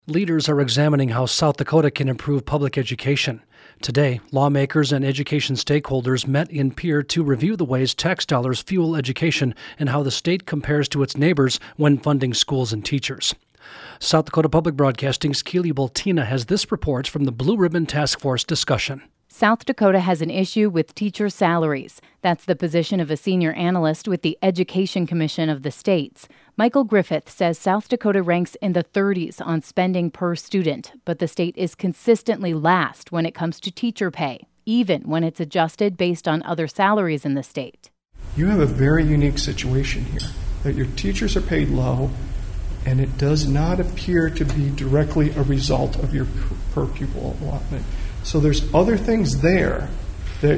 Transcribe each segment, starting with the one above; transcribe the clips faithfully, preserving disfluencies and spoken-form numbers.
Leaders are examining how South Dakota can improve public education. Today, lawmakers and education stakeholders met in Pierre to review the ways tax dollars fuel education and how the state compares to its neighbors when funding schools and teachers. South Dakota Public Broadcasting's Keely Boltina has this report from the Blue Ribbon Task Force discussion. South Dakota has an issue with teacher salaries. That's the position of a senior analyst with the Education Commission of the states. Michael Griffith says South Dakota ranks in the thirties on spending per student, but the state is consistently last when it comes to teacher pay, even when it's adjusted based on other salaries in the state. You have a very unique situation here, that your teachers are paid low, and it does not appear to be directly a result of your per pupil allotment. So there's other things there that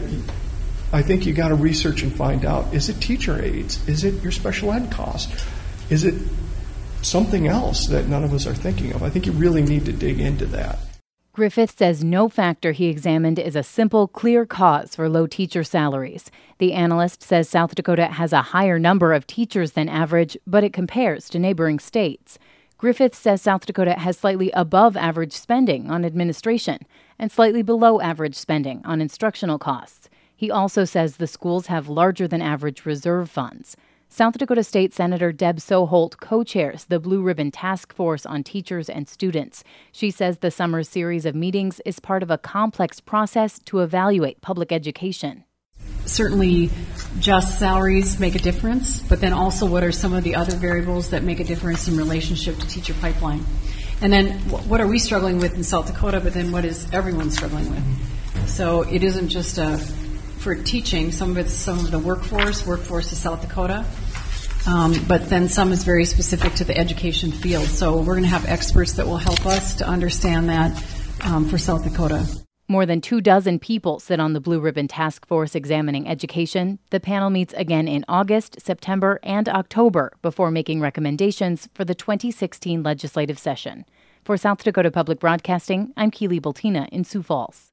I think you got to research and find out. Is it teacher aides? Is it your special ed cost? Is it something else that none of us are thinking of? I think you really need to dig into that. Griffith says no factor he examined is a simple, clear cause for low teacher salaries. The analyst says South Dakota has a higher number of teachers than average, but it compares to neighboring states. Griffith says South Dakota has slightly above average spending on administration and slightly below average spending on instructional costs. He also says the schools have larger than average reserve funds. South Dakota State Senator Deb Soholt co-chairs the Blue Ribbon Task Force on Teachers and Students. She says the summer series of meetings is part of a complex process to evaluate public education. Certainly, just salaries make a difference, but then also what are some of the other variables that make a difference in relationship to teacher pipeline? And then what are we struggling with in South Dakota, but then what is everyone struggling with? So it isn't just a, for teaching, some of it's some of the workforce, workforce of South Dakota, um, but then some is very specific to the education field. So we're going to have experts that will help us to understand that um, for South Dakota. More than two dozen people sit on the Blue Ribbon Task Force examining education. The panel meets again in August, September, and October before making recommendations for the twenty sixteen legislative session. For South Dakota Public Broadcasting, I'm Keely Boltina in Sioux Falls.